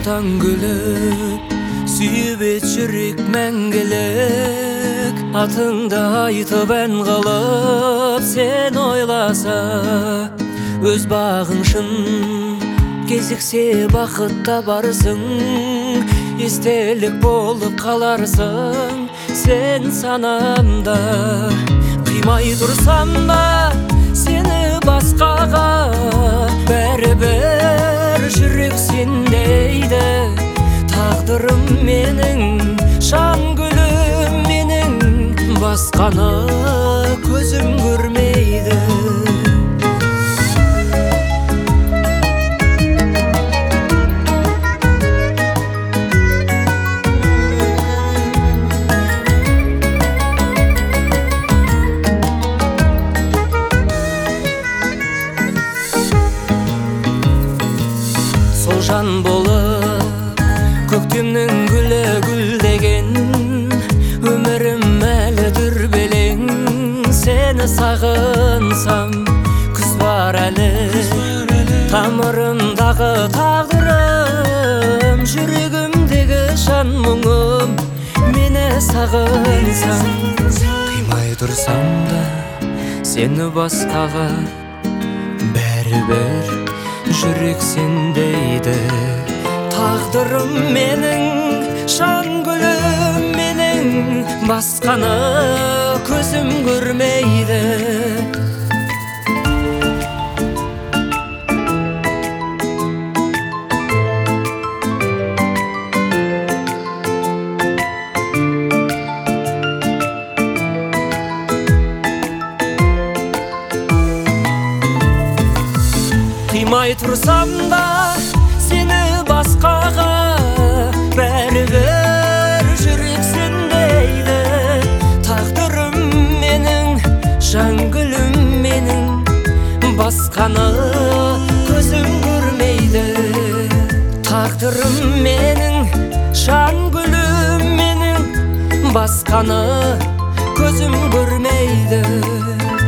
Ортаң күліп, сүйбет жүрек мәңгілік. Атыңды айтып ән қылып, сен ойласа, өз бағың шын кезіксе бақытта барсың. Естелік болып қаларсың сен санамда. Қимай тұрсам да сені басқаға, бәрібір жүрек сендейді. Тағдырым менің, жан гүлім менің, басқаны көзім көрмейді. Сол жан болып көктемнің гүлі гүлдеген, өмірім әлі дүрбелең. Сені сағынсам күз бар әлі, тамырымдағы тағдырым, жүрегімдегі жан мұңым. Мені сағынсам, қимай тұрсам да сені басқаға, бәрібір жүрек сендейді. Тағдырым менің, жан гүлім менің, басқаны көзім көрмейді. Қимай тұрсам да сені басқаға, бәрібір жүрек сендейді. Тағдырым менің, жан гүлім менің, басқаны көзім көрмейді. Тағдырым менің, жан гүлім менің, басқаны көзім көрмейді.